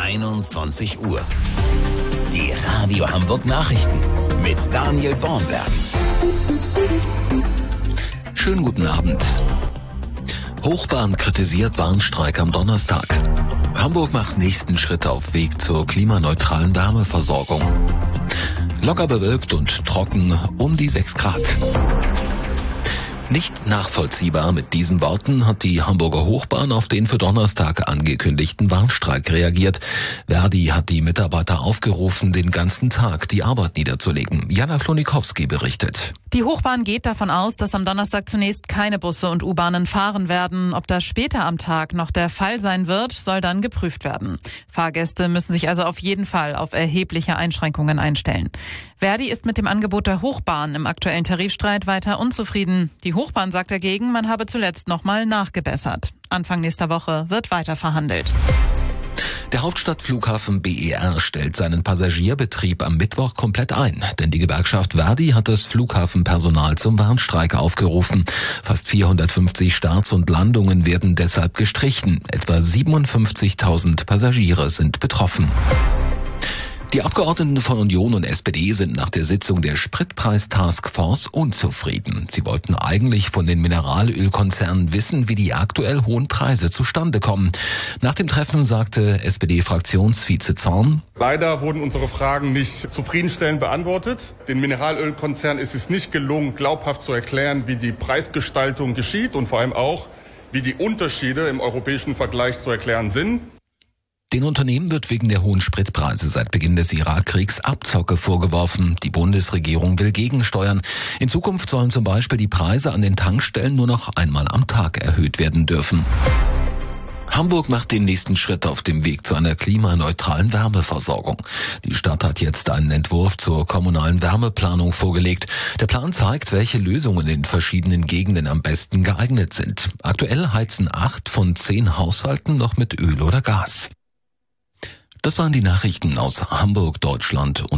21 Uhr. Die Radio Hamburg Nachrichten mit Daniel Bornberg. Schönen guten Abend. Hochbahn kritisiert Warnstreik am Donnerstag. Hamburg macht nächsten Schritt auf Weg zur klimaneutralen Wärmeversorgung. Locker bewölkt und trocken um die 6 Grad. Nicht nachvollziehbar, mit diesen Worten hat die Hamburger Hochbahn auf den für Donnerstag angekündigten Warnstreik reagiert. Verdi hat die Mitarbeiter aufgerufen, den ganzen Tag die Arbeit niederzulegen. Jana Klonikowski berichtet. Die Hochbahn geht davon aus, dass am Donnerstag zunächst keine Busse und U-Bahnen fahren werden. Ob das später am Tag noch der Fall sein wird, soll dann geprüft werden. Fahrgäste müssen sich also auf jeden Fall auf erhebliche Einschränkungen einstellen. Verdi ist mit dem Angebot der Hochbahn im aktuellen Tarifstreit weiter unzufrieden. Die Hochbahn sagt dagegen, man habe zuletzt nochmal nachgebessert. Anfang nächster Woche wird weiter verhandelt. Der Hauptstadtflughafen BER stellt seinen Passagierbetrieb am Mittwoch komplett ein, denn die Gewerkschaft Verdi hat das Flughafenpersonal zum Warnstreik aufgerufen. Fast 450 Starts und Landungen werden deshalb gestrichen. Etwa 57.000 Passagiere sind betroffen. Die Abgeordneten von Union und SPD sind nach der Sitzung der Spritpreis-Taskforce unzufrieden. Sie wollten eigentlich von den Mineralölkonzernen wissen, wie die aktuell hohen Preise zustande kommen. Nach dem Treffen sagte SPD-Fraktionsvize Zorn: Leider wurden unsere Fragen nicht zufriedenstellend beantwortet. Den Mineralölkonzernen ist es nicht gelungen, glaubhaft zu erklären, wie die Preisgestaltung geschieht und vor allem auch, wie die Unterschiede im europäischen Vergleich zu erklären sind. Den Unternehmen wird wegen der hohen Spritpreise seit Beginn des Irakkriegs Abzocke vorgeworfen. Die Bundesregierung will gegensteuern. In Zukunft sollen zum Beispiel die Preise an den Tankstellen nur noch einmal am Tag erhöht werden dürfen. Hamburg macht den nächsten Schritt auf dem Weg zu einer klimaneutralen Wärmeversorgung. Die Stadt hat jetzt einen Entwurf zur kommunalen Wärmeplanung vorgelegt. Der Plan zeigt, welche Lösungen in verschiedenen Gegenden am besten geeignet sind. Aktuell heizen 8 von 10 Haushalten noch mit Öl oder Gas. Das waren die Nachrichten aus Hamburg, Deutschland und